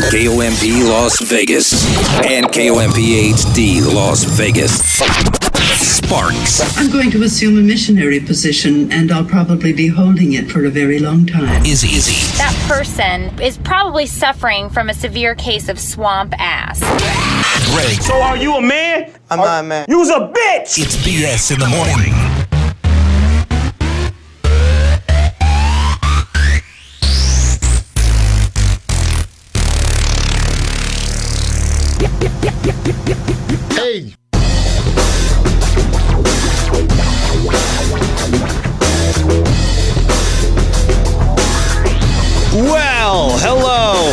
KOMP Las Vegas and KOMP HD Las Vegas. Sparks. I'm going to assume a missionary position, and I'll probably be holding it for a very long time. Izzy. That person is probably suffering from a severe case of swamp ass. Greg. So are you a man? I'm not a man. You's a bitch! It's BS in the morning. Hey. Well, hello.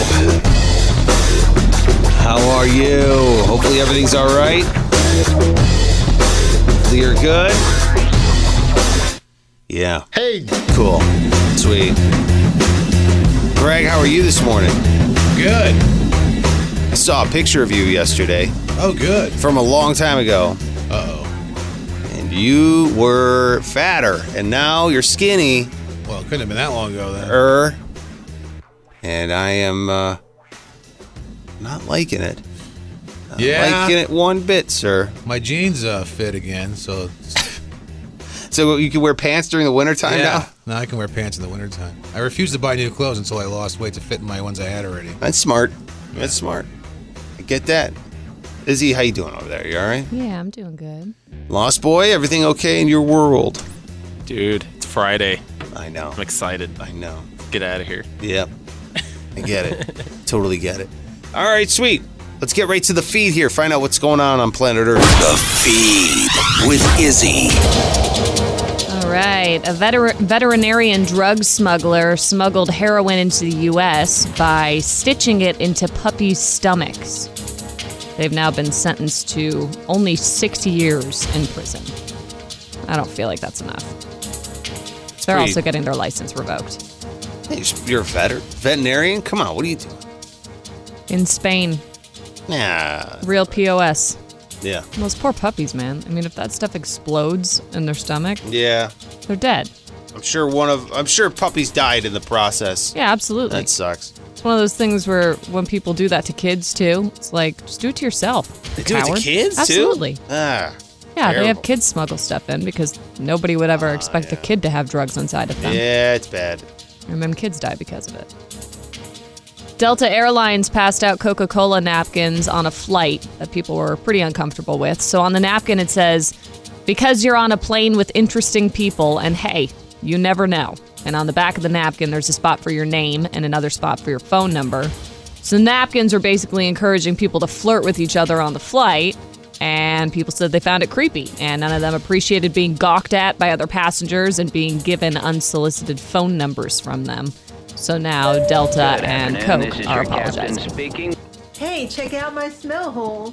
How are you? Hopefully everything's all right. Hopefully you're good. Yeah. Hey. Cool. Sweet. Greg, how are you this morning? Good. I saw a picture of you yesterday Oh, good. from a long time ago. Uh-oh. And you were fatter, and now you're skinny. Well, it couldn't have been that long ago then. And I am not liking it. Not Yeah. liking it one bit, sir. My jeans fit again, so... So you can wear pants during the wintertime now? Now I can wear pants in the wintertime. I refused to buy new clothes until I lost weight to fit in my ones I had already. That's smart. That's smart. I get that. Izzy, how you doing over there? You all right? Yeah, I'm doing good. Lost boy, everything okay in your world? Dude, it's Friday. I know. I'm excited. I know. Get out of here. Yep. I get it. Totally get it. All right, sweet. Let's get right to the feed here. Find out what's going on planet Earth. The Feed with Izzy. All right. A veterinarian drug smuggler smuggled heroin into the U.S. by stitching it into puppies' stomachs. They've now been sentenced to only 60 years in prison. I don't feel like that's enough. They're also getting their license revoked. Hey, you're a veterinarian? Come on, what are you doing? In Spain, Nah. real POS. Yeah. Those poor puppies, man. I mean, if that stuff explodes in their stomach, Yeah. they're dead. I'm sure puppies died in the process. Yeah, absolutely. That sucks. It's one of those things where when people do that to kids, too, it's like, just do it to yourself. They do it to kids, too? Absolutely. Ah. Yeah, they terrible. have kids smuggle stuff in because nobody would ever expect a kid to have drugs inside of them. Yeah, it's bad. And then kids die because of it. Delta Airlines passed out Coca-Cola napkins on a flight that people were pretty uncomfortable with. So on the napkin it says, because you're on a plane with interesting people, and hey, you never know. And on the back of the napkin there's a spot for your name and another spot for your phone number. So napkins are basically encouraging people to flirt with each other on the flight. And people said they found it creepy, and none of them appreciated being gawked at by other passengers and being given unsolicited phone numbers from them. So now Delta and Coke are apologizing. Hey, check out my smell hole.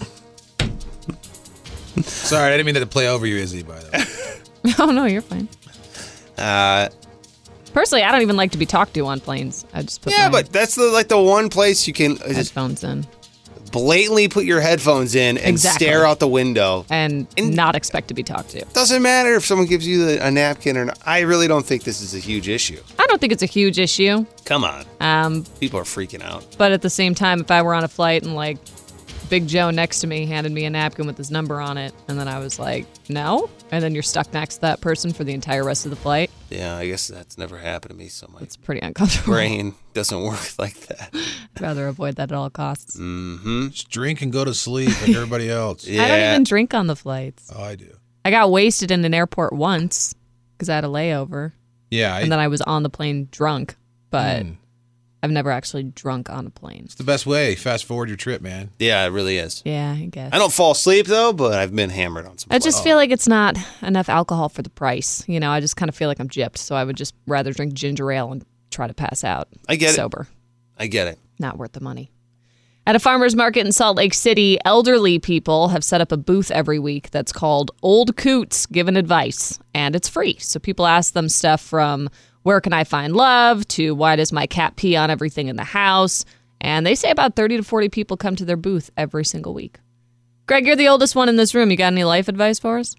Sorry, I didn't mean that to play over you, Izzy, by the way. Oh, no, you're fine. Uh, Personally, I don't even like to be talked to on planes. I just put yeah, my but that's the one place you can just headphones in blatantly put your headphones in and Exactly. stare out the window. and not expect to be talked to. Doesn't matter if someone gives you a napkin or not. I really don't think this is a huge issue. I don't think it's a huge issue. Come on. People are freaking out. But at the same time, if I were on a flight and like Big Joe next to me handed me a napkin with his number on it, and then I was like, no? And then you're stuck next to that person for the entire rest of the flight. Yeah, I guess that's never happened to me, so my It's pretty uncomfortable. brain doesn't work like that. I'd rather avoid that at all costs. Just drink and go to sleep like everybody else. Yeah. I don't even drink on the flights. Oh, I do. I got wasted in an airport once because I had a layover, Yeah, and then I was on the plane drunk, but Mm. I've never actually drunk on a plane. It's the best way. Fast forward your trip, man. Yeah, it really is. Yeah, I guess. I don't fall asleep, though, but I've been hammered on some I just feel like it's not enough alcohol for the price. You know, I just kind of feel like I'm gypped, so I would just rather drink ginger ale and try to pass out. I get it. sober. I get it. Not worth the money. At a farmer's market in Salt Lake City, elderly people have set up a booth every week that's called Old Coots Giving Advice, and it's free. So people ask them stuff from where can I find love to why does my cat pee on everything in the house, and they say about 30 to 40 people come to their booth every single week. Greg, you're the oldest one in this room. You got any life advice for us?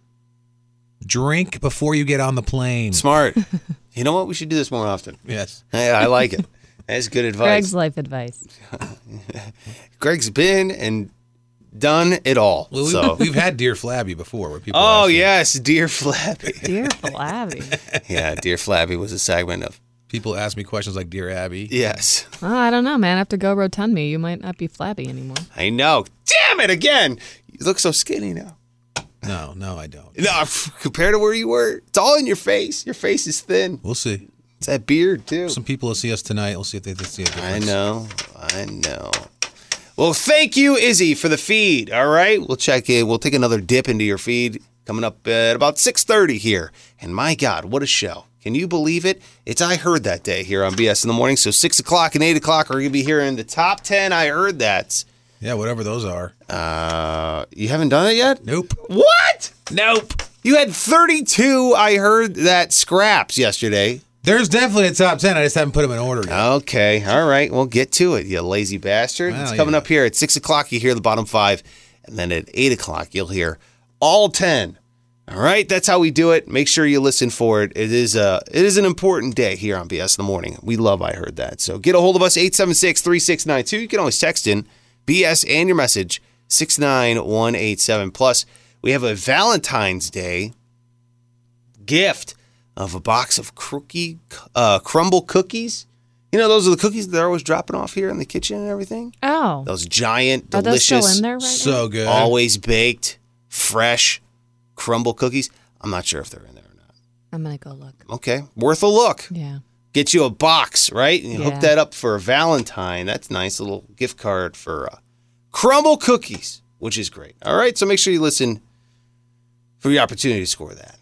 Drink before you get on the plane. Smart. You know what? We should do this more often. Yes. Hey, I like it. That's good advice. Greg's life advice. Greg's been and done it all. Well, we've had Dear Flabby before, where people. Oh yes, Dear Flabby. Dear Flabby. Yeah, Dear Flabby was a segment of. People ask me questions like Dear Abby. Yes. Oh, I don't know, man. After Go Rotund Me, you might not be flabby anymore. I know. Damn it again. You look so skinny now. No, I don't. No, compared to where you were, it's all in your face. Your face is thin. We'll see. It's that beard too. Some people will see us tonight. We'll see if they see a difference. I know. Well, thank you, Izzy, for the feed. All right, we'll check in. We'll take another dip into your feed coming up at about 6:30 here. And my God, what a show. Can you believe it? It's I Heard That Day here on BS in the Morning. So 6 o'clock and 8 o'clock are going to be here in the top 10 I Heard That's. Yeah, whatever those are. You haven't done it yet? Nope. What? Nope. You had 32 I Heard That scraps yesterday. There's definitely a top 10. I just haven't put them in order yet. Okay. All right. Well, get to it, you lazy bastard. Well, it's coming up here at 6 o'clock. You hear the bottom 5. And then at 8 o'clock, you'll hear all 10. All right. That's how we do it. Make sure you listen for it. It is an important day here on BS in the Morning. We love I Heard That. So get a hold of us, 876-3692. You can always text in BS and your message, 69187. Plus, we have a Valentine's Day gift of a box of crumble cookies. You know, those are the cookies that they're always dropping off here in the kitchen and everything. Oh. Those giant, Are those delicious, still in there right so good, always baked, fresh crumble cookies. I'm not sure if they're in there or not. I'm going to go look. Okay. Worth a look. Yeah. Get you a box, right? And you Yeah. hook that up for a Valentine. That's a nice little gift card for crumble cookies, which is great. All right. So make sure you listen for the opportunity to score that.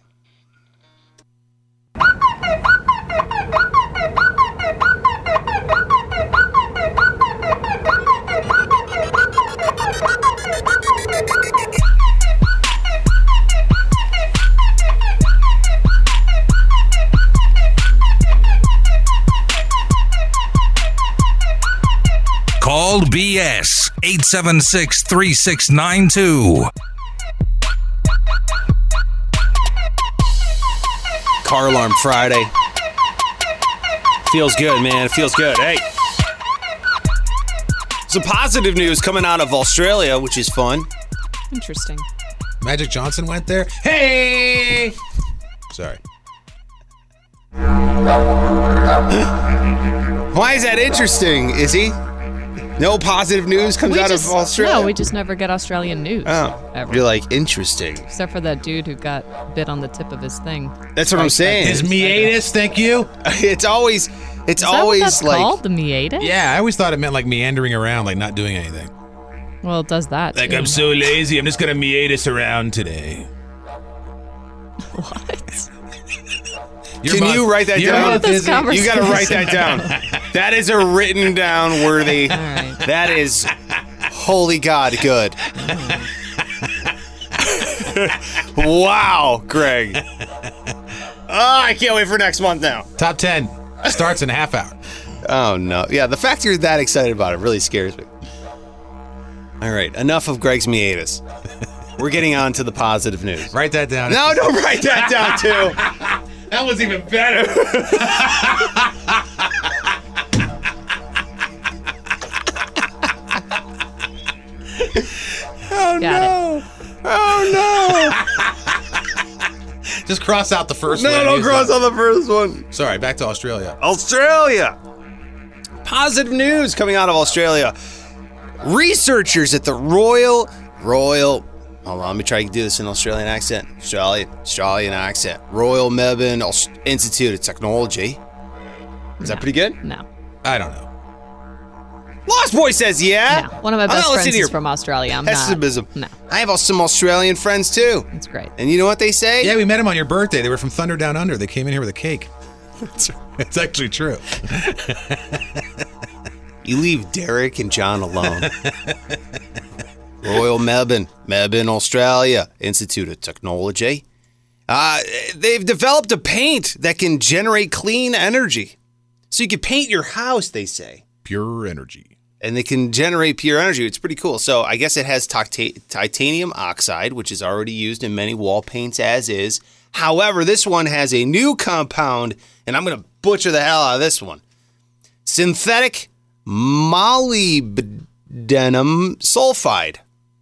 Called BS 876-3692. Car alarm Friday. Feels good, man. It feels good. Hey. Some positive news coming out of Australia, which is fun. Interesting. Magic Johnson went there. Hey! Sorry. Why is that interesting, Izzy? No positive news comes out of Australia? No, we just never get Australian news. Oh, ever. you're like, interesting. Except for that dude who got bit on the tip of his thing. That's what I'm saying. His meatus, thank you. It's always Is that what that's like called? The meatus? Yeah, I always thought it meant like meandering around, like not doing anything. Well, it does that. Like, too. I'm so lazy, I'm just gonna meatus around today. What? Can you write that down? This You got to write that down. That is a written down worthy. All right. That is holy God good. Wow, Greg. Oh, I can't wait for next month now. Top 10 starts in a half hour. Oh, no. Yeah, the fact you're that excited about it really scares me. All right, enough of Greg's meatus. We're getting on to the positive news. Write that down. No, don't write that down, too. That was even better. Oh, Got no. Oh, no. Just cross out the first one. No, don't cross out the first one. Sorry, back to Australia. Australia. Positive news coming out of Australia. Researchers at the Royal, hold on, let me try to do this in Australian accent. Australian accent. Royal Melbourne Institute of Technology. Is that pretty good? No. I don't know. Lost Boy says yeah. No. One of my best friends is from Australia. I'm not. Pessimism. No. I have some Australian friends too. That's great. And you know what they say? Yeah, we met them on your birthday. They were from Thunder Down Under. They came in here with a cake. It's actually true. You leave Derek and John alone. Royal Melbourne, Australia Institute of Technology. They've developed a paint that can generate clean energy. So you can paint your house, they say. Pure energy. And they can generate pure energy. It's pretty cool. So I guess it has titanium oxide, which is already used in many wall paints as is. However, this one has a new compound, and I'm going to butcher the hell out of this one. synthetic molybdenum sulfide,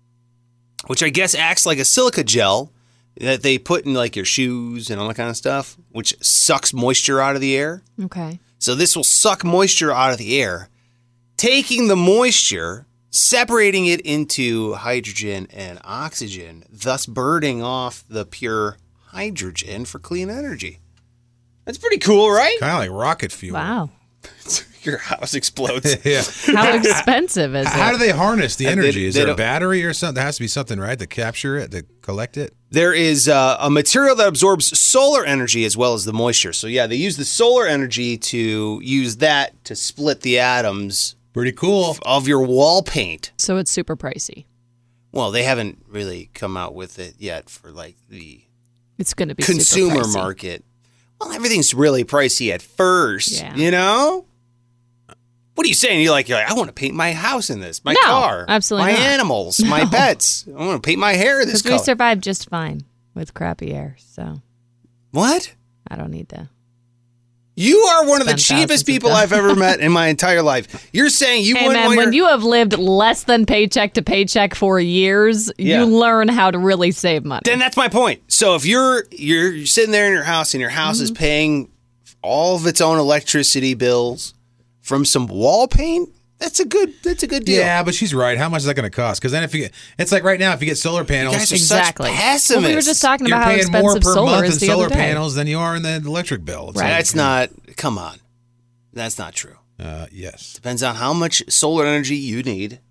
which I guess acts like a silica gel that they put in like your shoes and all that kind of stuff, which sucks moisture out of the air. Okay. So this will suck moisture out of the air, taking the moisture, separating it into hydrogen and oxygen, thus burning off the pure hydrogen for clean energy. That's pretty cool, right? Kind of like rocket fuel. Wow. Your house explodes. Yeah. How expensive is it? How do they harness the energy? Is they there a don't- battery or something? There has to be something, right, to capture it, to collect it? There is a material that absorbs solar energy as well as the moisture. So, yeah, they use the solar energy to use that to split the atoms Pretty cool. of your wall paint. So it's super pricey. Well, they haven't really come out with it yet for like the It's going to be consumer super pricey. market. Well, everything's really pricey at first, Yeah. you know? What are you saying? You're like, I want to paint my house in this, my No, car, absolutely my not. animals, my No. pets. I want to paint my hair this Because we color. survived just fine with crappy air, so What? I don't need to. You are one of the Spend cheapest thousands of people I've ever met in my entire life. You're saying you Hey wouldn't man, want when your... you have lived less than paycheck to paycheck for years, Yeah. you learn how to really save money. Then that's my point. So if you're sitting there in your house and your house Mm-hmm. is paying all of its own electricity bills from some wall paint, that's a good deal. Yeah, but she's right. How much is that going to cost? Because then if you get, it's like right now, if you get solar You panels, guys are Exactly. such pessimists. Well, we were just talking you're about how paying more expensive per solar month in is the solar other day. panels than you are in the electric bill. It's Right. like- That's not. Come on. That's not true. Yes. Depends on how much solar energy you need,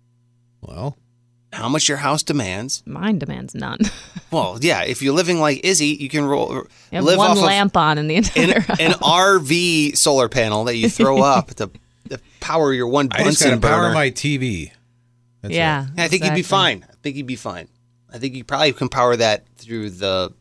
Well, how much your house demands. Mine demands none. Well, yeah, if you're living like Izzy, you can You have live one off lamp on in the of entire house. an RV solar panel that you throw up to power your one I just got to Bunsen power burner. my TV. That's yeah. I think you'd be exactly. fine. I think you probably can power that through the,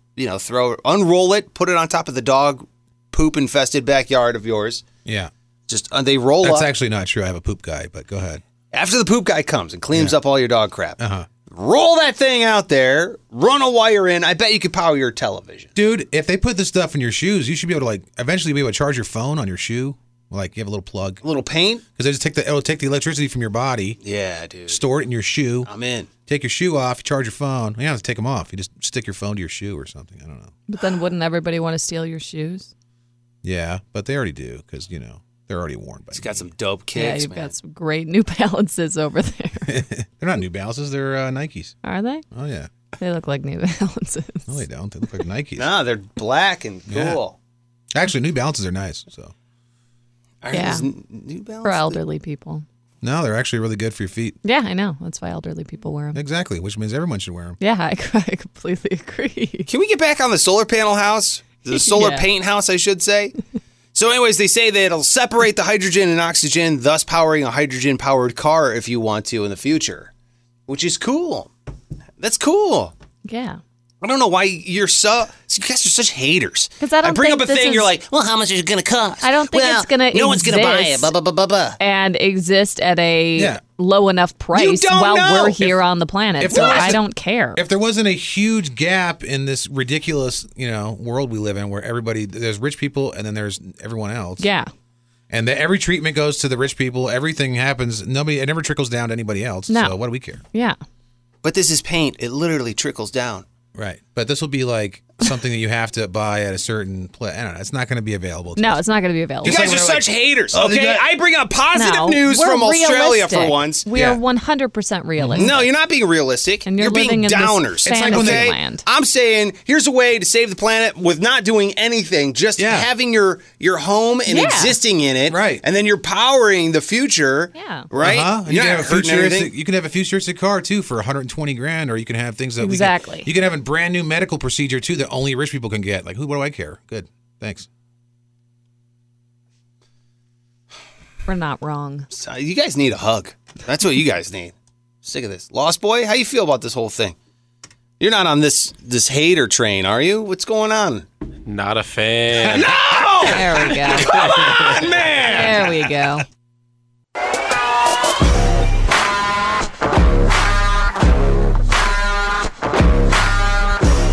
unroll it, put it on top of the dog poop infested backyard of yours. it. Yeah. Just they roll That's up. actually not true. I have a poop guy, but go ahead. After the poop guy comes and cleans up all your dog crap, Uh-huh. roll that thing out there, run a wire in. I bet you could power your television. Dude, if they put this stuff in your shoes, you should be able to eventually be able to charge your phone on your shoe. Like you have a little plug. A little paint? Because it'll take the electricity from your body, Yeah, dude. store it in your shoe, I'm in. take your shoe off, you charge your phone. You don't have to take them off. You just stick your phone to your shoe or something. I don't know. But then wouldn't everybody want to steal your shoes? Yeah, but they already do because, they're already worn by He's got me. some dope Yeah, kicks, you've man. got some great New Balances over there. They're not New Balances. They're Nikes. Are they? Oh, yeah. They look like New Balances. No, they don't. They look like Nikes. Nah, they're black and Yeah. cool. Actually, New Balances are nice. So Are Yeah. these New Balance? For elderly people. no, they're actually really good for your feet. Yeah, I know. That's why elderly people wear them. Exactly, which means everyone should wear them. Yeah, I completely agree. Can we get back on the solar panel house? The solar Yeah. paint house, I should say. So anyways, they say that it'll separate the hydrogen and oxygen, thus powering a hydrogen-powered car if you want to in the future, which is cool. That's cool. Yeah. I don't know why you guys are such haters. 'Cause I don't bring up think a this thing, you're is- like, well, how much is it going to cost? I don't think Well, it's gonna no one's gonna buy it. exist. Blah, blah, blah, blah, blah. And exist at a Yeah. low enough price don't while know. we're here on the planet. if So there was I a- don't care. If there wasn't a huge gap in this ridiculous, world we live in, where there's rich people and then there's everyone else. Yeah. And every treatment goes to the rich people. Everything happens. It never trickles down to anybody else. No. So what do we care? Yeah. But this is paint. It literally trickles down. Right. But this will be like something that you have to buy at a certain place. I don't know. It's not going to be available. To No, us. it's not going to be available. You guys are like such haters, oh, they okay? got- I bring up positive No, news we're from Australia for realistic. once. We Yeah. are 100% realistic. No, you're not being realistic. And you're being living in this downers. fantasy okay? land. I'm saying here's a way to save the planet with not doing anything, just Yeah. having your home and Yeah. existing in it. Right. And then you're powering the future. Yeah. Right? Uh-huh. You're You not can have a hurting futuristic. anything. You can have a futuristic car too for 120 grand, or you can have things that Exactly. you can have a brand new medical procedure too that only rich people can get. Like, what do I care? Good, thanks. We're not wrong. So you guys need a hug. That's what you guys need. Sick of this. Lost Boy, how you feel about this whole thing? You're not on this hater train, are you? What's going on? Not a fan. No! There we go. Come on, man! There we go.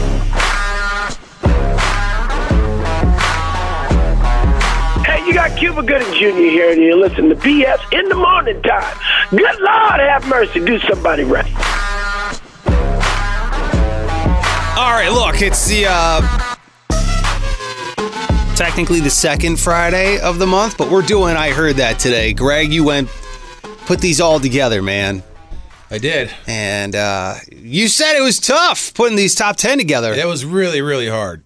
Hey, you got Cuban Cuba Gooding Jr. here, and you listen to BS in the morning time. Good Lord, have mercy. Do somebody right. All right, look, it's the technically the second Friday of the month, but we're doing I Heard That today. Greg, you put these all together, man. I did. And you said it was tough putting these top 10 together. It was really, really hard.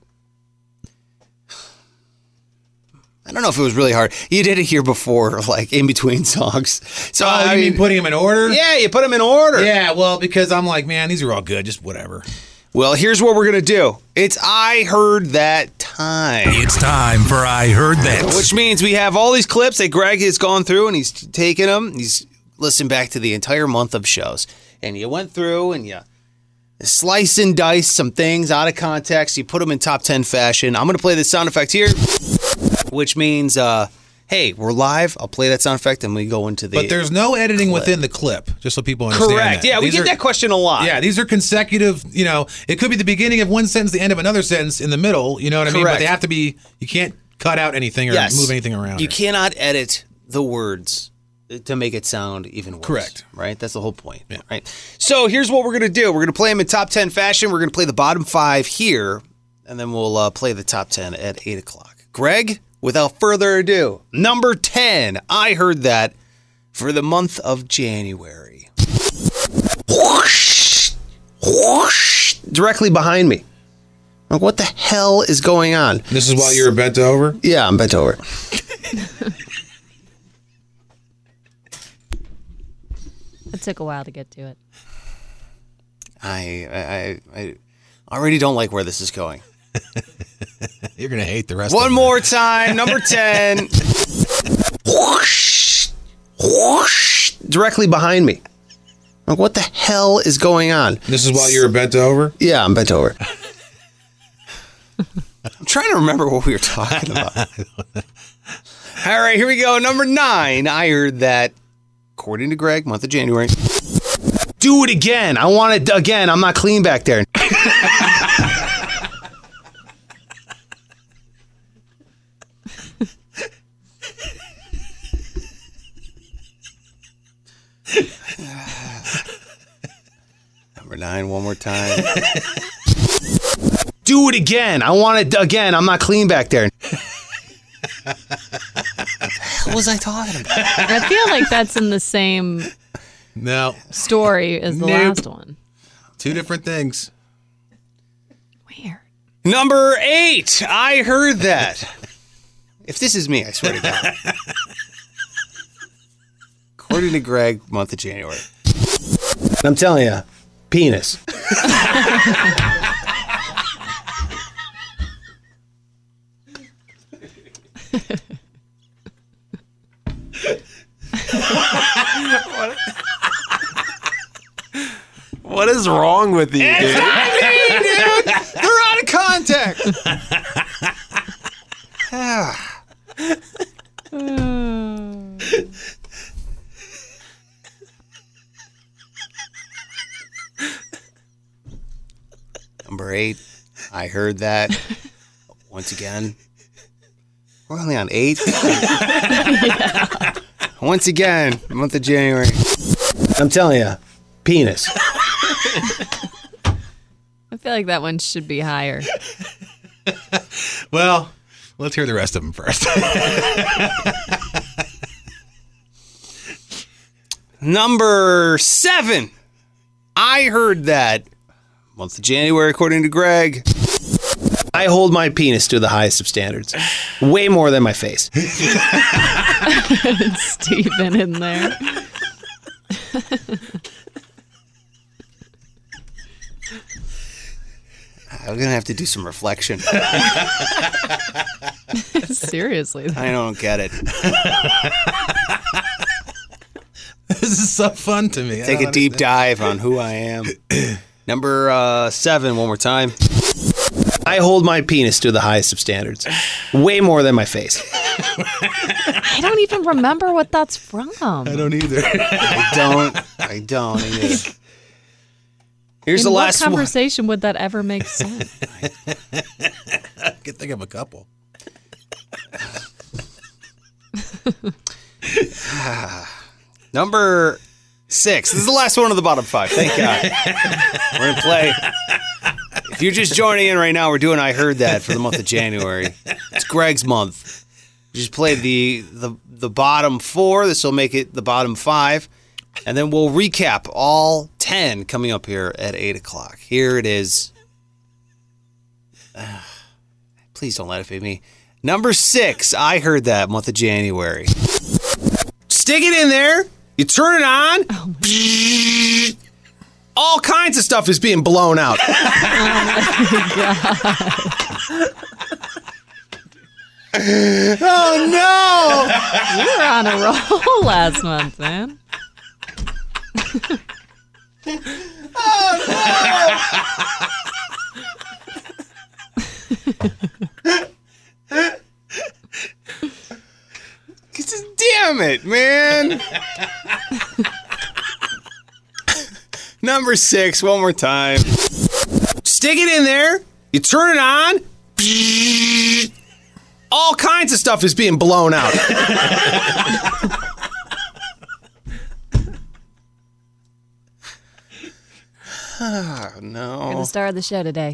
I don't know if it was really hard. You did it here before, like in between songs. So I mean putting them in order? Yeah, you put them in order. Yeah, well, because I'm like, man, these are all good. Just whatever. Well, here's what we're going to do. It's I Heard That time. It's time for I Heard That. Which means we have all these clips that Greg has gone through, and he's taken them. He's listened back to the entire month of shows. And you went through and you slice and dice some things out of context. You put them in top 10 fashion. I'm going to play this sound effect here, which means, hey, we're live. I'll play that sound effect, and we go into the But there's no editing clip. within the clip, just so people understand. Correct. That. Yeah, we get that question a lot. Yeah, these are consecutive, it could be the beginning of one sentence, the end of another sentence in the middle, you know what I mean? But they have to be, you can't cut out anything or move anything around. You cannot edit the words to make it sound even worse. Correct. Right? That's the whole point. Yeah. Right? So here's what we're going to do. We're going to play them in top 10 fashion. We're going to play the bottom 5 here, and then we'll play the top 10 at 8 o'clock. Greg, without further ado, number 10, I Heard That for the month of January. Whoosh, whoosh, directly behind me. Like, what the hell is going on? This is while you're bent over? Yeah, I'm bent over. It took a while to get to it. I already don't like where this is going. You're going to hate the rest of it. One more time, number 10. Whoosh, whoosh, directly behind me. Like, what the hell is going on? This is while you're bent over? Yeah, I'm bent over. I'm trying to remember what we were talking about. All right, here we go. Number 9. I Heard That, according to Greg, month of January. Do it again. I want it again. I'm not clean back there. Number 9, one more time. Do it again. I want it again. I'm not clean back there. What was I talking about? I feel like that's in the same story as the last one. 2 different things. Weird. Number 8. I Heard That. If this is me, I swear to God. According to Greg, month of January. And I'm telling you, penis. What is wrong with you, dude? Dude, they're out of context. Number 8, I Heard That. Once again, we're only on 8. Yeah. Once again, month of January. I'm telling you, penis. I feel like that one should be higher. Well, let's hear the rest of them first. Number 7. I Heard That. Month of January, according to Greg. I hold my penis to the highest of standards. Way more than my face. Stephen in there. I'm going to have to do some reflection. Seriously. I don't get it. This is so fun to me. Take a deep dive on who I am. Number 7, one more time. I hold my penis to the highest of standards. Way more than my face. I don't even remember what that's from. I don't either. I don't either. Here's the last one. What conversation would that ever make sense? I can think of a couple. Number 6. This is the last one of the bottom 5. Thank God. We're going to play. If you're just joining in right now, we're doing I Heard That for the month of January. It's Greg's month. We just played the bottom 4. This will make it the bottom 5. And then we'll recap all 10 coming up here at 8 o'clock. Here it is. Please don't let it be me. Number 6, I Heard That, month of January. Stick it in there. You turn it on. Oh all kinds of stuff is being blown out. Oh my God. Oh no! You were on a roll last month, man. Oh no! Damn it, man. Number 6, one more time. Stick it in there. You turn it on. All kinds of stuff is being blown out. Oh, no. You're the star of the show today.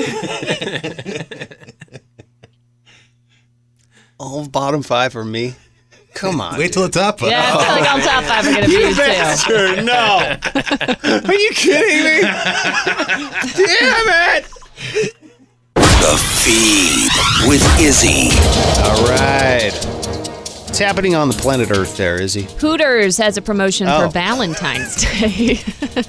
All bottom 5 for me. Come on. Wait till the top 5. Yeah, I feel like all top 5 are going to be used too. No. Are you kidding me? Damn it. The Feed with Izzy. All right. What's happening on the planet Earth there, Izzy? Hooters has a promotion for Valentine's Day.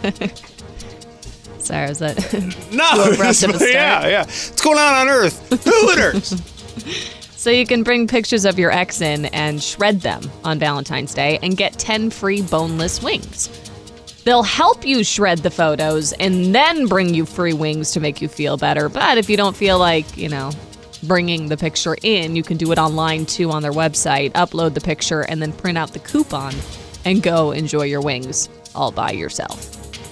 Sorry, was that no, too abrupt of a start? Yeah. What's going on Earth? Hooters. So you can bring pictures of your ex in and shred them on Valentine's Day and get 10 free boneless wings. They'll help you shred the photos and then bring you free wings to make you feel better. But if you don't feel like, bringing the picture in, you can do it online too on their website. Upload the picture and then print out the coupon and go enjoy your wings all by yourself.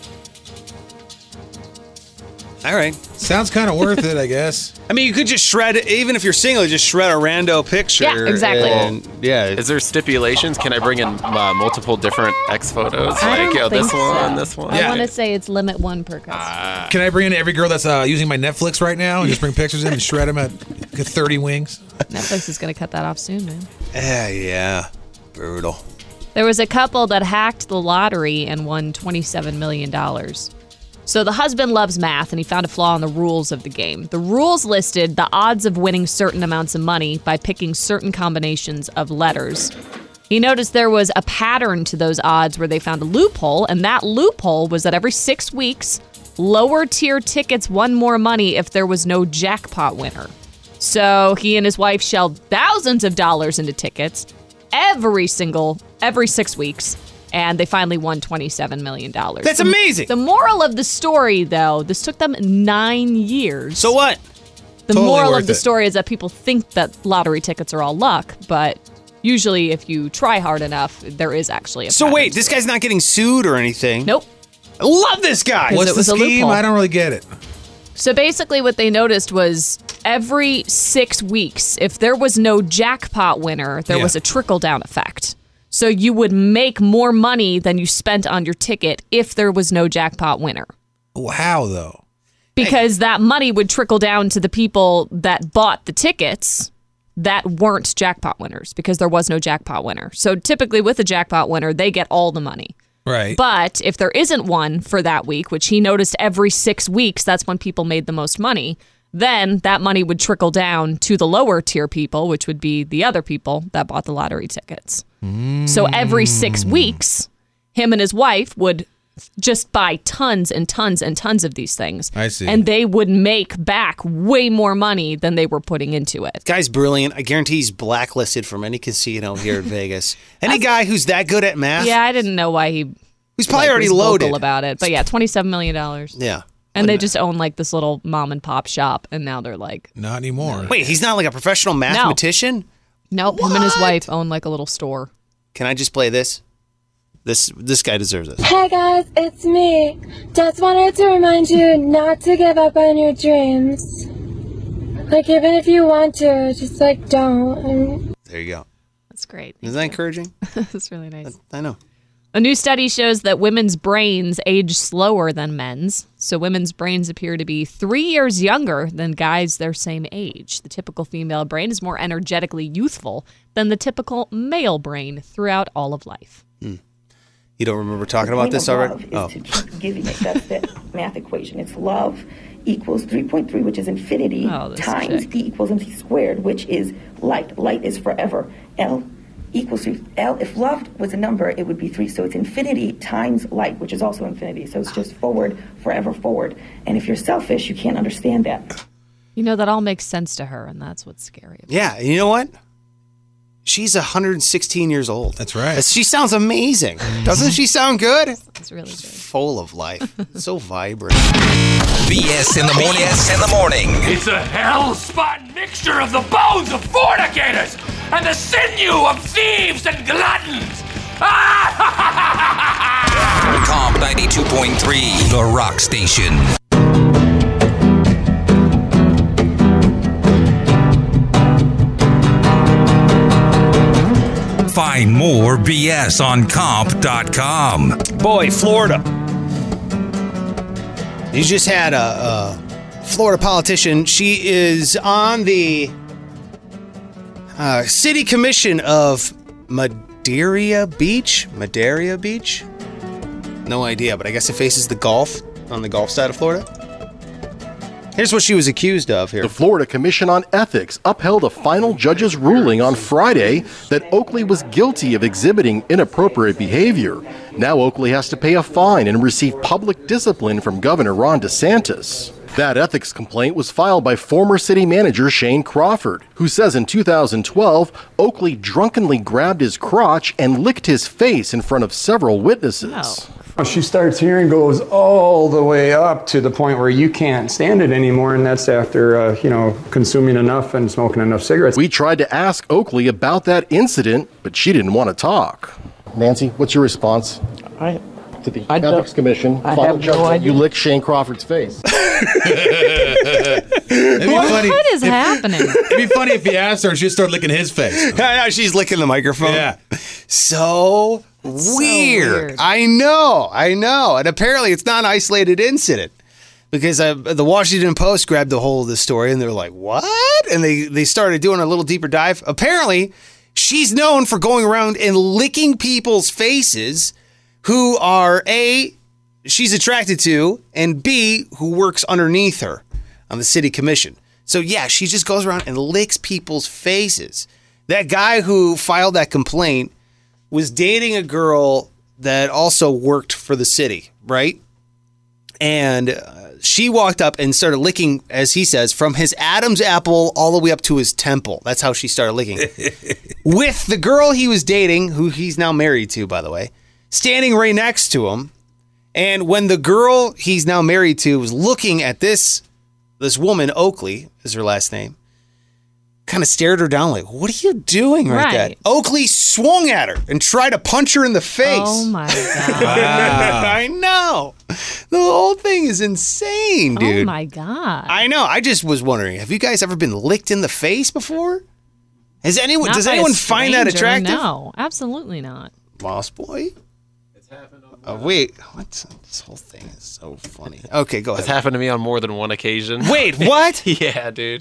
All right. Sounds kind of worth it, I guess. I mean, you could just shred it, even if you're single, just shred a rando picture. Yeah, exactly. Yeah. Is there stipulations? Can I bring in multiple different ex photos? This one. I want to say it's limit 1 per customer. Can I bring in every girl that's using my Netflix right now and just bring pictures in and shred them at 30 wings? Netflix is going to cut that off soon, man. Yeah. Brutal. There was a couple that hacked the lottery and won $27 million. So the husband loves math, and he found a flaw in the rules of the game. The rules listed the odds of winning certain amounts of money by picking certain combinations of letters. He noticed there was a pattern to those odds where they found a loophole, and that loophole was that every 6 weeks, lower-tier tickets won more money if there was no jackpot winner. So he and his wife shelled thousands of dollars into tickets every 6 weeks. And they finally won $27 million. That's amazing. The moral of the story, though, this took them 9 years. So what? The moral of the story is that people think that lottery tickets are all luck, but usually if you try hard enough, there is actually a pattern. So wait, this guy's not getting sued or anything? Nope. I love this guy. What's the scheme? I don't really get it. So basically what they noticed was every 6 weeks, if there was no jackpot winner, there was a trickle-down effect. So you would make more money than you spent on your ticket if there was no jackpot winner. How, though? Because that money would trickle down to the people that bought the tickets that weren't jackpot winners because there was no jackpot winner. So typically with a jackpot winner, they get all the money. Right. But if there isn't one for that week, which he noticed every 6 weeks, that's when people made the most money, then that money would trickle down to the lower tier people, which would be the other people that bought the lottery tickets. So every 6 weeks, him and his wife would just buy tons and tons and tons of these things. I see. And they would make back way more money than they were putting into it. Guy's brilliant. I guarantee he's blacklisted from any casino here in Vegas. Any guy who's that good at math? Yeah, I didn't know why he's probably already was loaded vocal about it. But yeah, $27 million. Yeah. And they just own like this little mom and pop shop, and now they're like... Not anymore. Wait, he's not like a professional mathematician? Nope, him and his wife own like a little store. Can I just play this? This guy deserves this. Hey guys, it's me. Just wanted to remind you not to give up on your dreams. Like, even if you want to, just like don't. There you go. That's great. Isn't that encouraging? That's really nice. I know. A new study shows that women's brains age slower than men's. So women's brains appear to be 3 years younger than guys their same age. The typical female brain is more energetically youthful than the typical male brain throughout all of life. You don't remember talking about this already? Oh. To keep giving it. That's the math equation. It's love equals 3.3, which is infinity, times E equals MC squared, which is light. Light is forever. L equals 3. L, if love was a number, it would be 3. So it's infinity times light, which is also infinity. So it's just forward, forever forward. And if you're selfish, you can't understand that. You know, that all makes sense to her, and that's what's scary about it. Yeah, you know what? She's 116 years old. That's right. She sounds amazing. Doesn't she sound good? It's really good. Full of life. So vibrant. BS in the morning. BS in the morning. It's a hell-spot mixture of the bones of fornicators and the sinew of thieves and gluttons. Comp 92.3, The Rock Station. Find more BS on comp.com. Boy, Florida. You just had a Florida politician. She is on the city commission of Madeira Beach. No idea, but I guess it faces the Gulf, on the Gulf side of Florida. Here's what she was accused of here. The Florida Commission on Ethics upheld a final judge's ruling on Friday that Oakley was guilty of exhibiting inappropriate behavior. Now Oakley has to pay a fine and receive public discipline from Governor Ron DeSantis. That ethics complaint was filed by former city manager Shane Crawford, who says in 2012, Oakley drunkenly grabbed his crotch and licked his face in front of several witnesses. She starts here and goes all the way up to the point where you can't stand it anymore, and that's after, consuming enough and smoking enough cigarettes. We tried to ask Oakley about that incident, but she didn't want to talk. Nancy, what's your response to the Ethics Commission? I have no idea. You licked Shane Crawford's face. What is happening? It'd be funny if he asked her and she'd start licking his face. Yeah, she's licking the microphone. Yeah. So weird. I know. And apparently it's not an isolated incident because the Washington Post grabbed the whole of the story and they're like, what? And they started doing a little deeper dive. Apparently, she's known for going around and licking people's faces who are A, she's attracted to, and B, who works underneath her on the city commission. So yeah, she just goes around and licks people's faces. That guy who filed that complaint was dating a girl that also worked for the city, right? And she walked up and started licking, as he says, from his Adam's apple all the way up to his temple. That's how she started licking. With the girl he was dating, who he's now married to, by the way, standing right next to him. And when the girl he's now married to was looking at this woman, Oakley is her last name, kind of stared her down like, what are you doing right there? Oakley swung at her and tried to punch her in the face. Oh, my God. Wow. I know. The whole thing is insane, dude. Oh, my God. I know. I just was wondering, have you guys ever been licked in the face before? Does anyone find that attractive? No, absolutely not. Lost Boy? Wait, what? This whole thing is so funny. Okay, go ahead. It's happened to me on more than one occasion. Wait, what? Yeah, dude.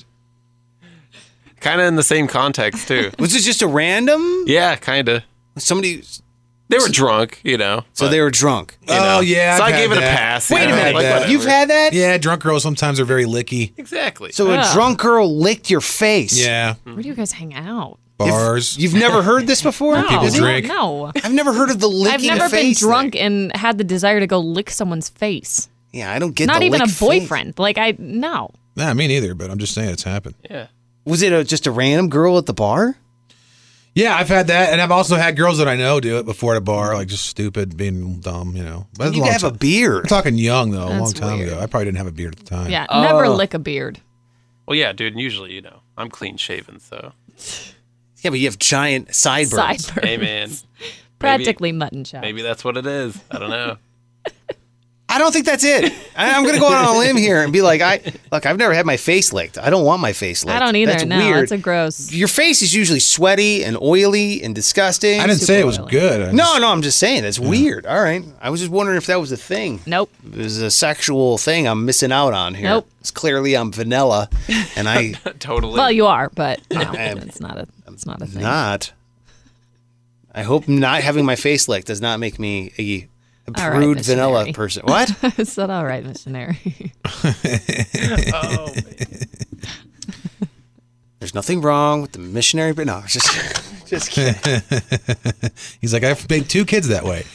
Kind of in the same context, too. Was it just a random? Yeah, kind of. They were drunk, So they were drunk. Oh, yeah. So I gave it a pass. Wait a minute. You've had that? Yeah, drunk girls sometimes are very licky. Exactly. So a drunk girl licked your face. Yeah. Where do you guys hang out? Bars. You've never heard this before? No, people drink. No. I've never heard of the licking I've never been face drunk thing. and had the desire to go lick someone's face. Yeah, I don't get Not the even a lick boyfriend. Like, no. Nah, me neither, but I'm just saying it's happened. Yeah. Was it just a random girl at the bar? Yeah, I've had that, and I've also had girls that I know do it before at a bar, like just stupid, being dumb, But You have a beard. We're talking young, though, a long That's time weird. ago. I probably didn't have a beard at the time. Yeah, never lick a beard. Well, yeah, dude, and usually, I'm clean shaven, so. Yeah, but you have giant sideburns. Hey, man. Practically mutton chops. Maybe that's what it is. I don't know. I don't think that's it. I'm going to go out on a limb here and be like, I've never had my face licked. I don't want my face licked. I don't either. That's no, weird. it's a gross. Your face is usually sweaty and oily and disgusting. I didn't say it was good. No, I'm just saying it's weird. All right. I was just wondering if that was a thing. Nope. It was a sexual thing I'm missing out on here. Nope. It's clearly I'm vanilla, and I totally. Well, you are, but no, it's not a thing. not. I hope not having my face licked does not make me a prude vanilla person. What? I said, all right, missionary. Oh, man. There's nothing wrong with the missionary, but no, just kidding. He's like, I've made 2 kids that way.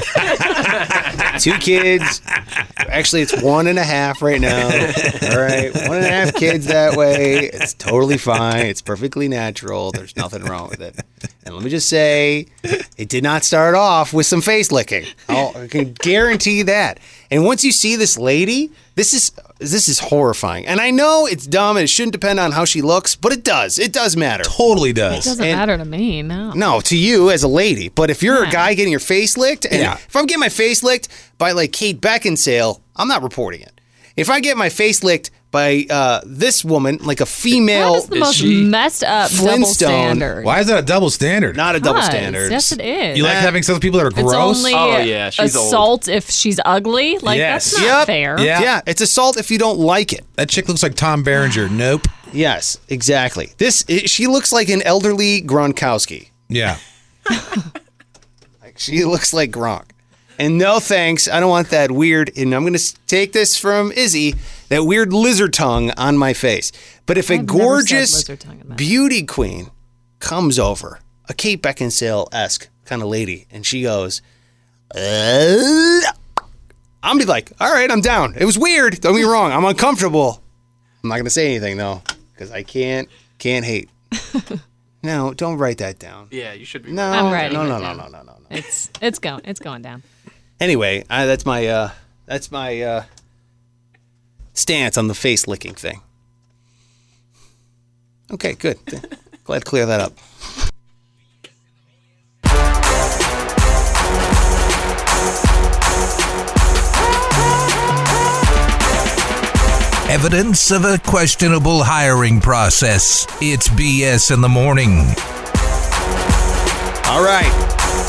2 kids. Actually, it's 1.5 right now. All right, 1.5 kids that way. It's totally fine. It's perfectly natural. There's nothing wrong with it. And let me just say, it did not start off with some face licking. I can guarantee that. And once you see this lady, this is horrifying. And I know it's dumb and it shouldn't depend on how she looks, but it does. It does matter. Totally does. It doesn't matter to me, no. No, to you as a lady. But if you're a guy getting your face licked, and if I'm getting my face licked by like Kate Beckinsale, I'm not reporting it. If I get my face licked by this woman, like a female, that is the most messed up double standard. Why is that a double standard? Not a double standard. Yes, it is. You like having sex with people that are gross? It's only she's assault if she's ugly. Like that's not fair. Yeah, it's assault if you don't like it. That chick looks like Tom Berenger. Nope. Yes, exactly. She looks like an elderly Gronkowski. Yeah. She looks like Gronk. And no thanks, I don't want that weird, and I'm going to take this from Izzy, that weird lizard tongue on my face. But if a gorgeous beauty queen comes over, a Kate Beckinsale-esque kind of lady, and she goes, I'm going to be like, all right, I'm down. It was weird. Don't get me wrong. I'm uncomfortable. I'm not going to say anything, though, because I can't hate. No, don't write that down. Yeah, you should be. No, I'm writing no. It's going down. Anyway, that's my stance on the face licking thing. Okay, good. Glad to clear that up. Evidence of a questionable hiring process. It's BS in the morning. All right.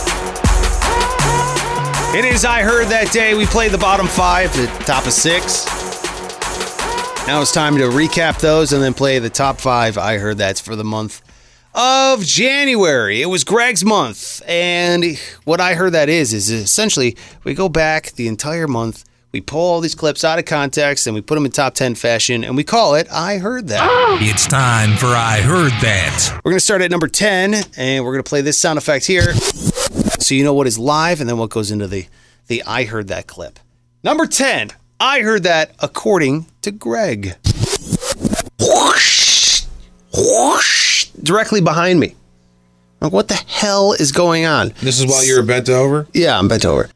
It is I Heard That Day. We played the bottom 5, the top of 6. Now it's time to recap those and then play the top 5 I Heard That's for the month of January. It was Greg's month. And what I Heard That is essentially we go back the entire month. We pull all these clips out of context and we put them in top 10 fashion and we call it I Heard That. It's time for I Heard That. We're going to start at number 10 and we're going to play this sound effect here so you know what is live and then what goes into the I Heard That clip. Number 10, I heard that according to Greg. Whoosh, whoosh, directly behind me. Like, what the hell is going on? This is while you're bent over? Yeah, I'm bent over.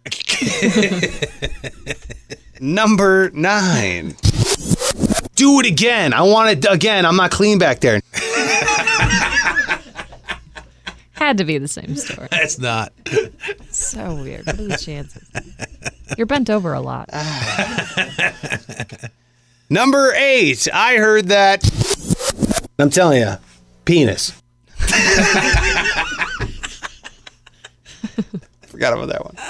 Number 9. Do it again. I want it again. I'm not clean back there. Had to be the same story. It's not. So weird. What are the chances? You're bent over a lot. Number 8. I heard that. I'm telling you, penis. Forgot about that one.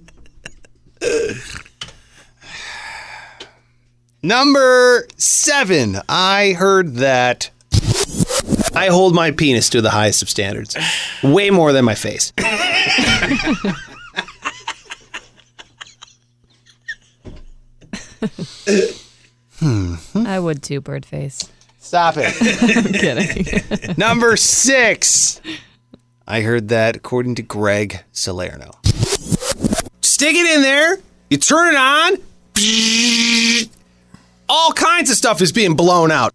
Number 7. I heard that I hold my penis to the highest of standards. Way more than my face. I would too, Birdface. Stop it. I'm kidding. Number 6. I heard that according to Greg Salerno. Stick it in there. You turn it on. All kinds of stuff is being blown out.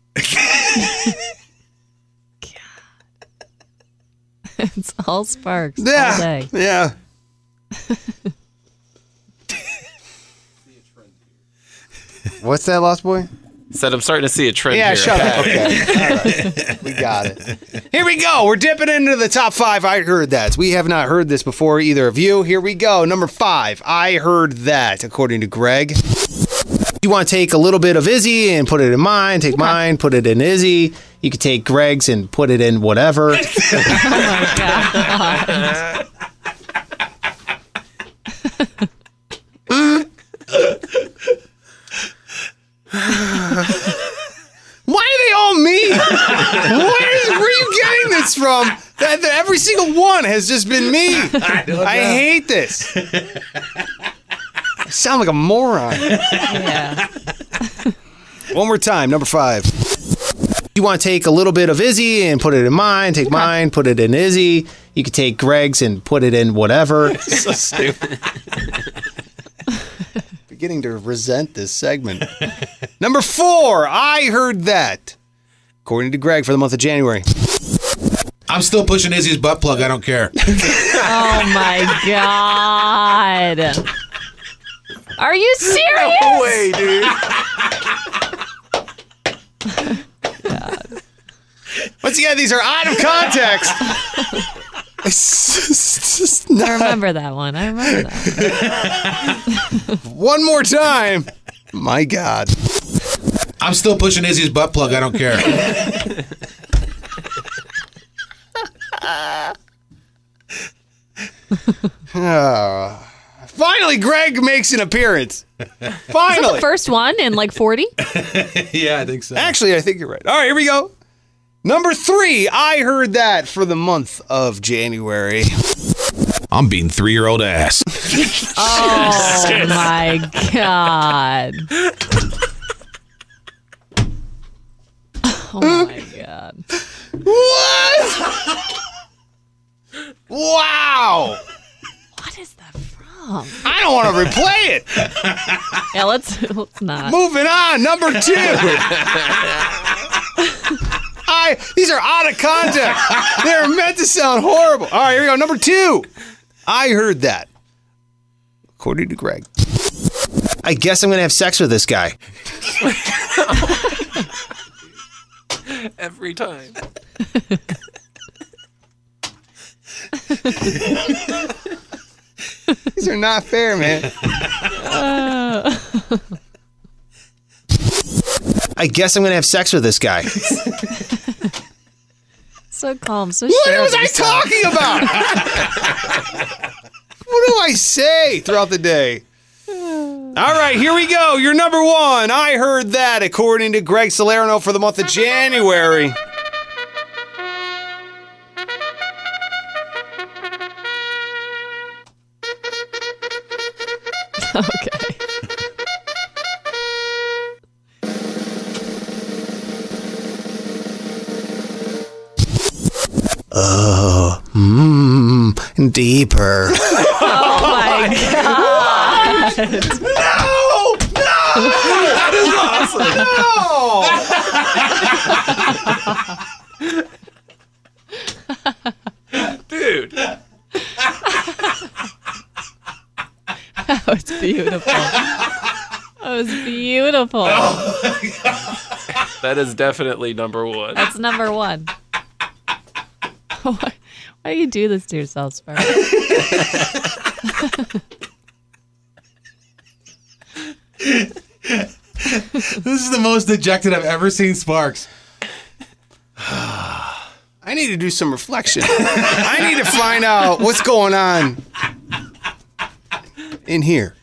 It's all sparks all day. Yeah. What's that, Lost Boy? Said I'm starting to see a trend here. Yeah, shut up. Okay. All right. We got it. Here we go. We're dipping into the top 5 I Heard That. We have not heard this before, either of you. Here we go. Number 5, I Heard That, according to Greg. You want to take a little bit of Izzy and put it in mine, take mine, put it in Izzy. You could take Greg's and put it in whatever. Oh, my God. Why are they all me? Where are you getting this from? Every single one has just been me. I hate this. I sound like a moron. Yeah. One more time, number 5. You want to take a little bit of Izzy and put it in mine, take mine, put it in Izzy. You could take Greg's and put it in whatever. So stupid. Beginning to resent this segment. Number 4, I Heard That, according to Greg, for the month of January. I'm still pushing Izzy's butt plug. I don't care. Oh, my God. Are you serious? No way, dude. God. Once again, these are out of context. I remember that one. One more time. My God. I'm still pushing Izzy's butt plug. I don't care. Finally, Greg makes an appearance. Is Finally. that the first one in like 40? Yeah, I think so. Actually, I think you're right. All right, here we go. Number 3, I Heard That for the month of January. I'm beating 3-year-old ass. Oh, my God. Oh, my God. What? Wow. What is that from? I don't want to replay it. Yeah, let's not. Moving on, number 2. These are out of context. They're meant to sound horrible. All right, here we go. Number 2. I Heard That, according to Greg. I guess I'm going to have sex with this guy. Every time. These are not fair, man. I guess I'm going to have sex with this guy. So calm, so what sure was I yourself. talking about? What do I say throughout the day? All right, here we go. Your number 1. I Heard That, according to Greg Salerno for the month of January. Okay. Deeper. Oh my God. No! That is awesome. No! Dude. That was beautiful. That was beautiful. Oh my God. That is definitely number 1. That's number 1. Why do you do this to yourself, Spark? This is the most dejected I've ever seen Sparks. I need to do some reflection. I need to find out what's going on in here.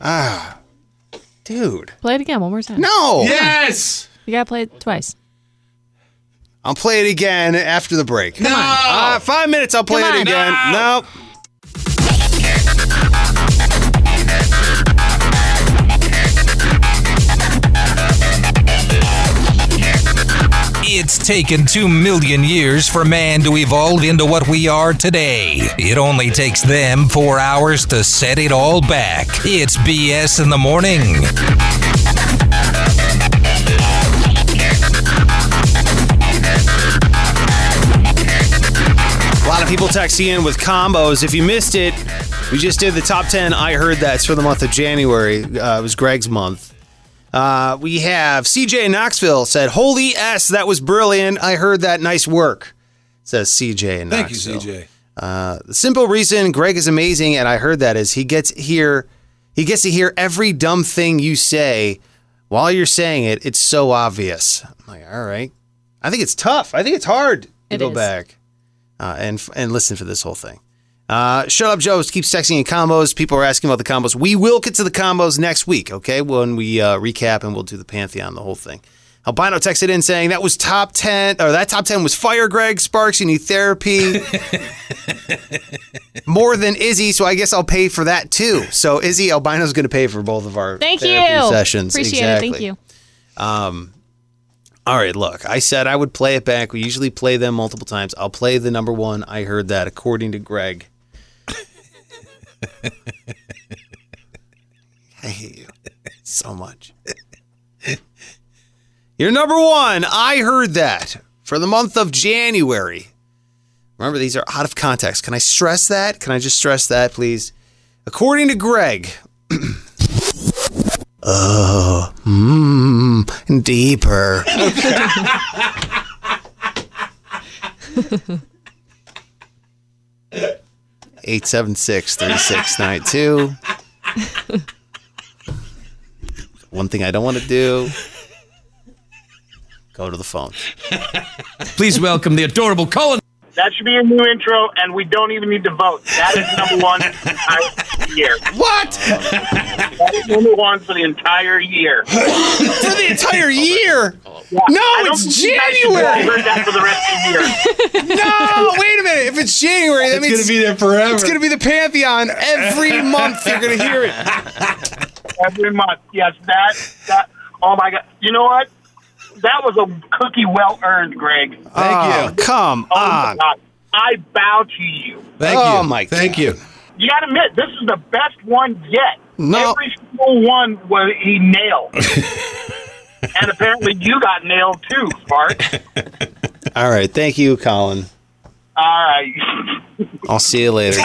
Dude. Play it again one more time. No. Yes. You gotta play it twice. I'll play it again after the break. Come on. 5 minutes, I'll play it again. No. It's taken 2 million years for man to evolve into what we are today. It only takes them 4 hours to set it all back. It's BS in the morning. A lot of people texting in with combos. If you missed it, we just did the top 10 I Heard That's for the month of January. It was Greg's month. We have CJ in Knoxville said, "Holy S, that was brilliant. I heard that. Nice work," says CJ in Knoxville. Thank you, CJ. The simple reason Greg is amazing, and I heard that, is he gets to hear every dumb thing you say while you're saying it. It's so obvious. I'm like, all right. I think it's tough. I think it's hard to go back and listen for this whole thing. Shut Up Joe keeps texting in combos. People are asking about the combos. We will get to the combos next week, okay, when we recap and we'll do the Pantheon, the whole thing. Albino texted in saying that was top 10, or that top 10 was fire, Greg. Sparks, you need therapy. More than Izzy, so I guess I'll pay for that too. So Izzy, Albino's going to pay for both of our therapy sessions. Appreciate exactly. it. Thank you. All right, look, I said I would play it back. We usually play them multiple times. I'll play the number one. I heard that according to Greg. I hate you so much. Your number one, I heard that, for the month of January. Remember, these are out of context. Can I stress that? Can I just stress that, please? According to Greg, deeper. 876-3692. One thing I don't want to do. Go to the phone. Please welcome the adorable Colin. That should be a new intro, and we don't even need to vote. That is number one for the entire year. What? That is number one for the entire year. For the entire year? Yeah. No, it's January. I heard that for the rest of the year. No, wait a minute. If it's January, that means it's going to be there forever. It's going to be the Pantheon. Every month you're going to hear it. Every month. Yes, that. Oh, my God. You know what? That was a cookie well earned, Greg. Thank you. Come on. My God. I bow to you. Thank you. Oh, my God. Thank you. You got to admit, this is the best one yet. No. Every single one he nailed. And apparently you got nailed too, Spark. All right. Thank you, Colin. All right. I'll see you later.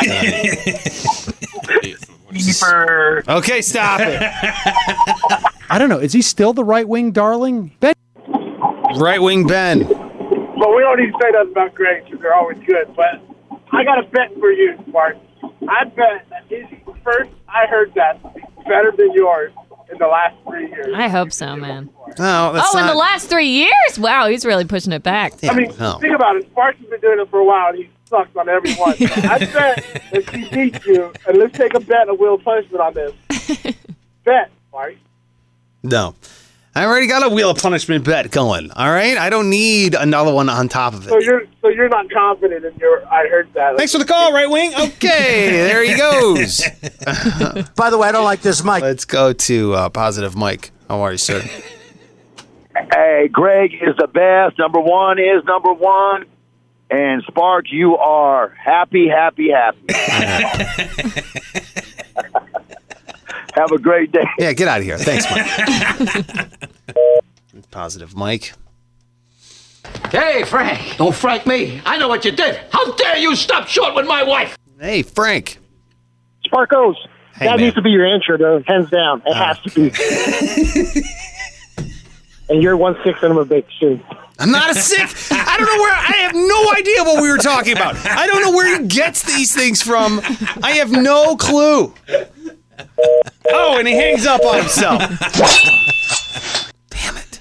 Deeper. Okay, stop it. I don't know. Is he still the right-wing darling? Ben? Right-wing Ben. But we don't need to say that about Greg because they're always good. But I got a bet for you, Spark. I bet that his first I heard that better than yours in the last 3 years. I hope so, man. No, that's in the last 3 years? Wow, he's really pushing it back. I mean, think about it. Sparks has been doing it for a while, and he sucks on every one. So I bet if she beats you, and let's take a bet of Wheel of Punishment on this. Bet, Sparks. No. I already got a Wheel of Punishment bet going. All right? I don't need another one on top of it. So you're not confident in your I heard that. Thanks for the call, Right Wing. Okay, there he goes. By the way, I don't like this mic. Let's go to Positive Mike. How are you, sir? Hey, Greg is the best. Number one is number one. And Spark, you are happy. Have a great day. Yeah, get out of here. Thanks, Mike. Positive Mike. Hey, Frank. Don't frank me. I know what you did. How dare you stop short with my wife? Hey, Frank. Sparkos. Hey, that man. needs to be your intro, though. Hands down. It has to be. And you're 1/6 of a big shoe. I'm not a sick. I don't know where. I have no idea what we were talking about. I don't know where he gets these things from. I have no clue. Oh, and he hangs up on himself. Damn it.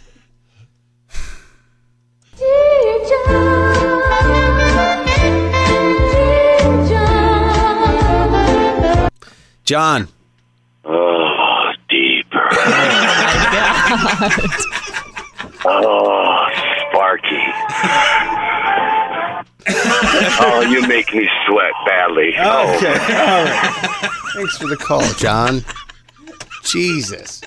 John. Oh, deeper. Oh, my God. Oh, Sparky. Oh, you make me sweat badly. Okay. All right. Thanks for the call, John. Jesus.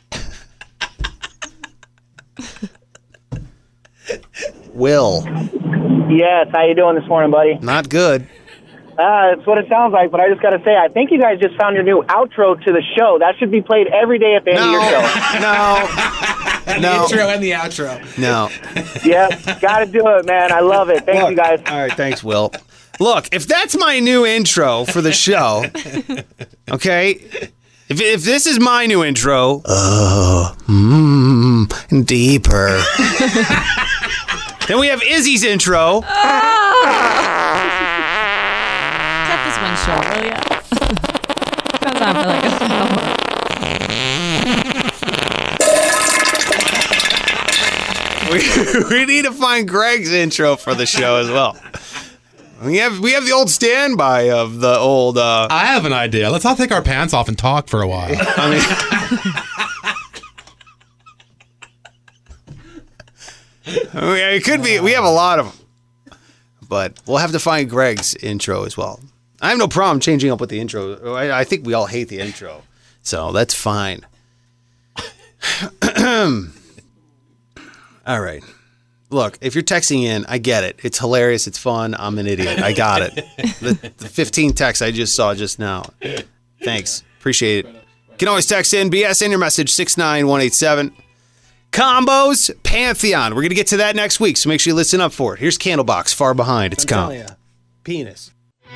Will. Yes, how you doing this morning, buddy? Not good. That's what it sounds like, but I just got to say, I think you guys just found your new outro to the show. That should be played every day at the end of your show. No. The intro and the outro. No. Yep, got to do it, man. I love it. Thank you, guys. All right, thanks, Will. Look, if that's my new intro for the show, okay, If this is my new intro, deeper. Then we have Izzy's intro. Cut this one short, will ya? Goes on for like a hour. We need to find Greg's intro for the show as well. We have the old standby of the old. I have an idea. Let's all take our pants off and talk for a while. It could be. We have a lot of them, but we'll have to find Greg's intro as well. I have no problem changing up with the intro. I think we all hate the intro, so that's fine. All right. Look, if you're texting in, I get it. It's hilarious. It's fun. I'm an idiot. I got it. The 15 texts I just saw just now. Thanks. Appreciate it. You can always text in. BS in your message, 69187. Combos, Pantheon. We're going to get to that next week, so make sure you listen up for it. Here's Candlebox, Far Behind. It's coming. Penis.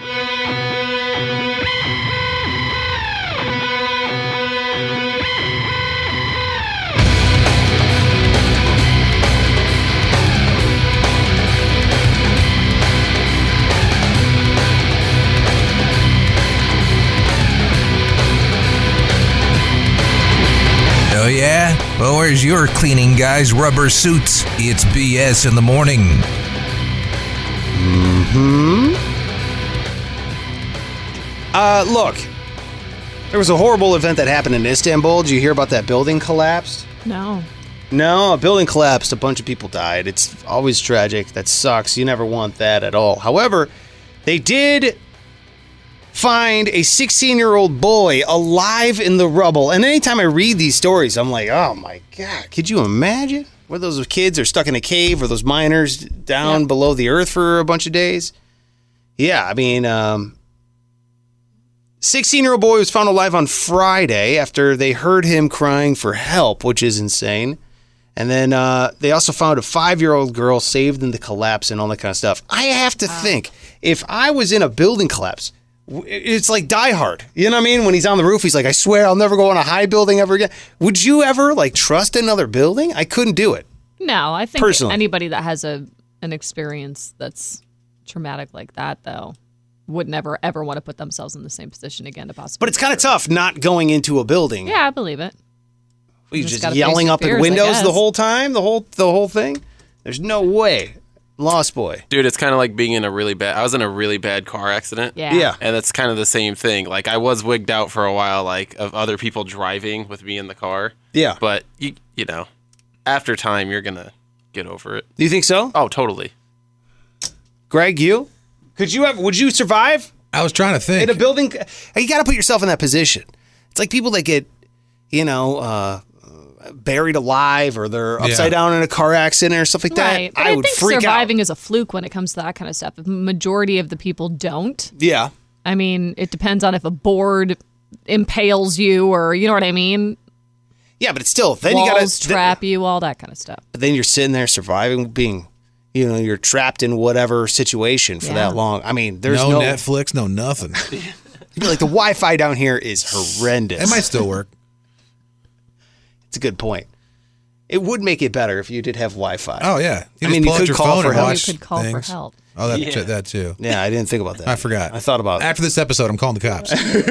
Oh, yeah? Well, where's your cleaning guy's rubber suits? It's BS in the morning. Look, there was a horrible event that happened in Istanbul. Did you hear about that building collapsed? No. No, a building collapsed. A bunch of people died. It's always tragic. That sucks. You never want that at all. However, they did find a 16-year-old boy alive in the rubble. And anytime I read these stories, I'm like, oh my God, could you imagine? Whether those kids are stuck in a cave or those miners down below the earth for a bunch of days. Yeah, I mean, 16-year-old boy was found alive on Friday after they heard him crying for help, which is insane. And then they also found a 5-year-old girl saved in the collapse and all that kind of stuff. I have to think, if I was in a building collapse, it's like Die Hard. You know what I mean? When he's on the roof, he's like, I swear I'll never go on a high building ever again. Would you ever trust another building? I couldn't do it. No, I think personally, anybody that has an experience that's traumatic like that, though, would never, ever want to put themselves in the same position again to possibly. But it's kind of tough not going into a building. Yeah, I believe it. You just yelling up at windows the whole time? The whole thing? There's no way. Lost boy. Dude, it's kind of like being in I was in a really bad car accident. Yeah. And that's kind of the same thing. Like, I was wigged out for a while, of other people driving with me in the car. Yeah. But, you know, after time, you're going to get over it. Do you think so? Oh, totally. Greg, you? Would you survive? I was trying to think. In a building? You got to put yourself in that position. It's like people that get, buried alive or they're upside down in a car accident or stuff like that. Right. But I would think freak surviving is a fluke when it comes to that kind of stuff. The majority of the people don't. Yeah. I mean, it depends on if a board impales you or, you know what I mean? Yeah, but it's still, then walls you got to trap you, all that kind of stuff. But then you're sitting there surviving, being, you're trapped in whatever situation for that long. I mean, there's no Netflix, no nothing. You'd be like, the Wi-Fi down here is horrendous. It might still work. It's a good point. It would make it better if you did have Wi-Fi. Oh, yeah. You could call for help. You could call for help. Oh, that too. Yeah, I didn't think about that. I forgot. I thought about it. After this episode, I'm calling the cops.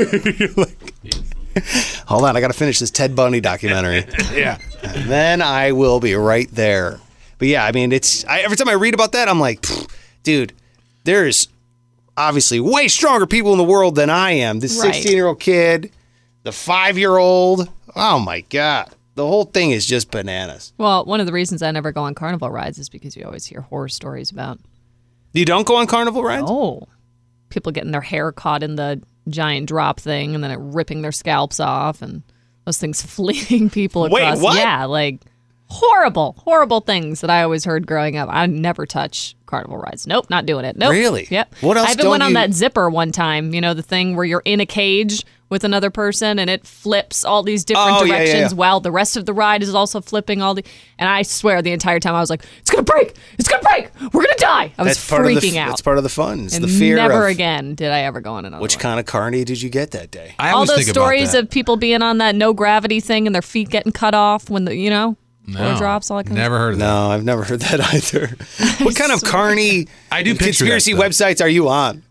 Hold on, I got to finish this Ted Bundy documentary. Yeah. And then I will be right there. But yeah, I mean, every time I read about that, I'm like, dude, there's obviously way stronger people in the world than I am. This 16-year-old kid, the 5-year-old. Oh, my God. The whole thing is just bananas. Well, one of the reasons I never go on carnival rides is because you always hear horror stories about. You don't go on carnival rides? Oh. People getting their hair caught in the giant drop thing and then it ripping their scalps off and those things fleeing people across. Wait, what? Yeah, horrible, horrible things that I always heard growing up. I never touch carnival rides. Nope, not doing it. Nope. Really? Yep. What else I even don't went on you- that zipper one time. You know, the thing where you're in a cage with another person and it flips all these different Oh, yeah, directions yeah. while the rest of the ride is also flipping and I swear the entire time I was like, it's going to break. It's going to break. We're going to die. I was freaking out. That's part of the fun. It's And the fear never of again did I ever go on another which one. kind of carny did you get that day? I All always those think stories about that. of people being on that no gravity thing and their feet getting cut off when floor drops, all that kind Never heard of that. No, I've never heard that either. What kind of carny I do picture conspiracy that stuff. websites are you on?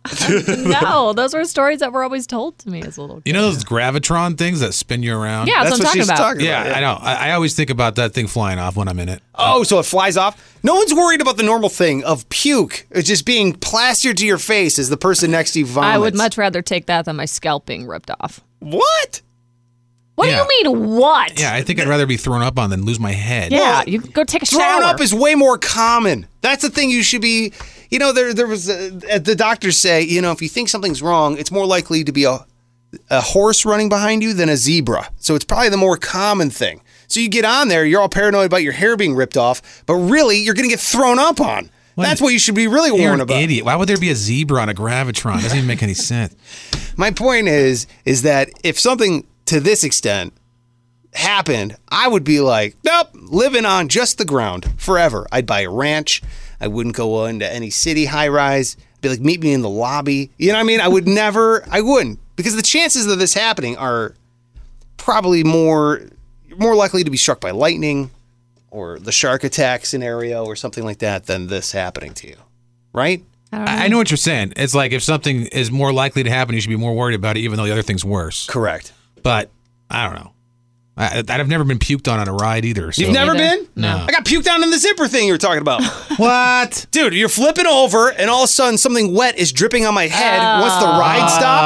No, those were stories that were always told to me as a little kid. You know those gravitron things that spin you around? Yeah, that's what I'm she's talking about. Yeah, I know. I always think about that thing flying off when I'm in it. Oh, so it flies off? No one's worried about the normal thing of puke. It's just being plastered to your face as the person next to you vomits. I would much rather take that than my scalp being ripped off. What? What Yeah. do you mean, what? Yeah, I think I'd rather be thrown up on than lose my head. Yeah, you go take a shower. Thrown up is way more common. That's the thing you should be. You know, there was the doctors say, you know, if you think something's wrong, it's more likely to be a horse running behind you than a zebra. So it's probably the more common thing. So you get on there, you're all paranoid about your hair being ripped off, but really you're going to get thrown up on. That's what you should be really You're warned an about. idiot. Why would there be a zebra on a gravitron? Doesn't even make any sense. My point is that if something to this extent happened, I would be like, nope, living on just the ground forever. I'd buy a ranch. I wouldn't go into any city high rise. Be like, meet me in the lobby. You know what I mean? I wouldn't. Because the chances of this happening are probably more likely to be struck by lightning or the shark attack scenario or something like that than this happening to you. Right? I know what you're saying. It's like if something is more likely to happen, you should be more worried about it, even though the other thing's worse. Correct. But I don't know. I've never been puked on a ride either. So. You've never been? No. I got puked on in the zipper thing you were talking about. What? Dude, you're flipping over and all of a sudden something wet is dripping on my head once the ride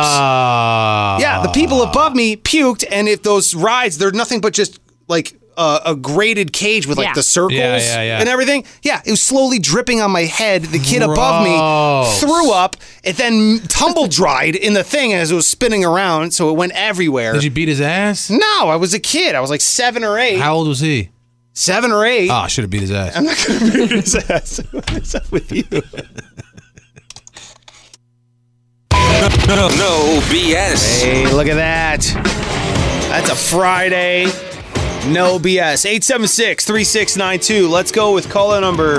stops. Yeah, the people above me puked, and if those rides, they're nothing but just like a graded cage with like the circles and everything. Yeah, it was slowly dripping on my head. The kid above me threw up. It then tumble dried in the thing as it was spinning around, so it went everywhere. Did you beat his ass? No, I was a kid. I was like 7 or 8. How old was he? 7 or 8. Oh, I should have beat his ass. I'm not going to beat his ass. What's up with you? No BS. Hey, look at that. That's a Friday. No BS. 876-3692. Let's go with caller number.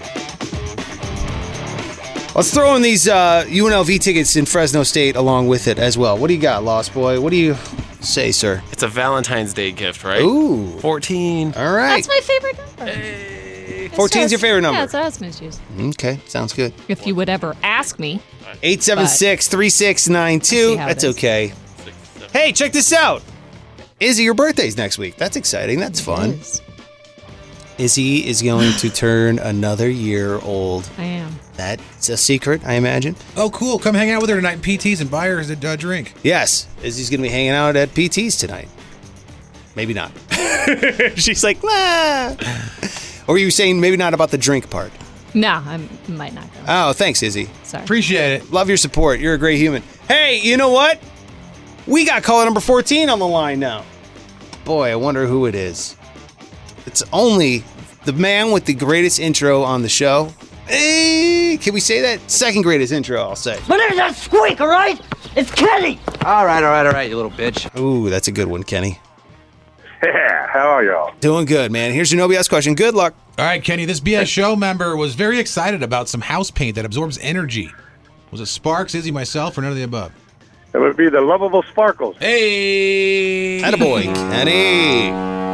Let's throw in these UNLV tickets in Fresno State along with it as well. What do you got, Lost Boy? What do you say, sir? It's a Valentine's Day gift, right? Ooh. 14. All right. That's my favorite number. 14's your favorite number? Yeah, that's what I was going to choose. Okay, sounds good. If you would ever ask me. 876-3692. That's okay. Hey, check this out. Izzy, your birthday's next week. That's exciting. That's fun. Izzy is going to turn another year old. I am. That's a secret, I imagine. Oh, cool. Come hang out with her tonight in PT's and buy her a drink. Yes. Izzy's going to be hanging out at PT's tonight. Maybe not. She's like, nah. Or were you saying maybe not about the drink part? No, I might not go. Oh, thanks, Izzy. Sorry. Appreciate it. Love your support. You're a great human. Hey, you know what? We got caller number 14 on the line now. Boy, I wonder who it is. It's only the man with the greatest intro on the show. Hey, can we say that? Second greatest intro, I'll say. My name's not Squeak, all right? It's Kenny. All right, you little bitch. Ooh, that's a good one, Kenny. Yeah, how are y'all? Doing good, man. Here's your no BS question. Good luck. All right, Kenny, this BS show member was very excited about some house paint that absorbs energy. Was it Sparks, Izzy, myself, or none of the above? It would be the Lovable Sparkles. Hey! Attaboy, Kenny.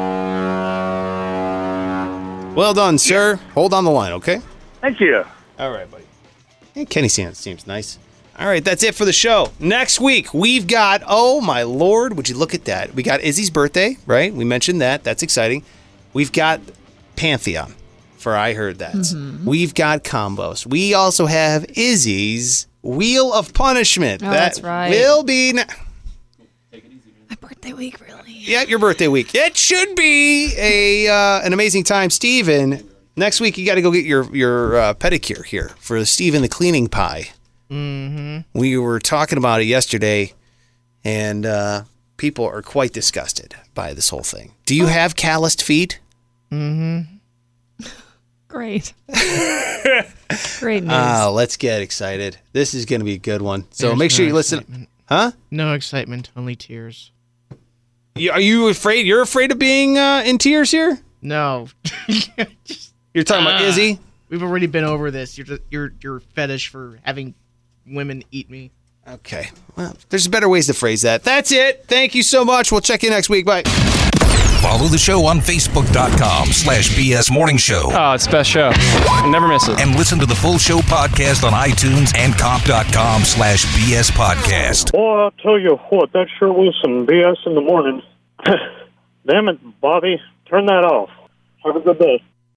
Well done, sir. Hold on the line, okay? Thank you. All right, buddy. Hey, Kenny seems nice. All right, that's it for the show. Next week, we've got, oh my Lord, would you look at that? We got Izzy's birthday, right? We mentioned that. That's exciting. We've got Pantheon for I Heard That. Mm-hmm. We've got combos. We also have Izzy's Wheel of Punishment. Oh, that's right. Will be... My birthday week, really? Yeah, your birthday week. It should be an amazing time. Steven, next week you got to go get your pedicure here for Steven the Cleaning Pie. Mm-hmm. We were talking about it yesterday, and people are quite disgusted by this whole thing. Do you have calloused feet? Mm-hmm. Great. Great news. Let's get excited. This is going to be a good one. So make sure you listen. Huh? No excitement, only tears. Are you afraid? You're afraid of being in tears here? No. You're talking about Izzy? We've already been over this. Your fetish for having women eat me. Okay. Well, there's better ways to phrase that. That's it. Thank you so much. We'll check you next week. Bye. Follow the show on Facebook.com/BS Morning Show. Oh, it's the best show. Never miss it. And listen to the full show podcast on iTunes and comp.com/BS Podcast. Boy, I'll tell you what, that sure was some BS in the morning. Damn it, Bobby. Turn that off. Have a good day.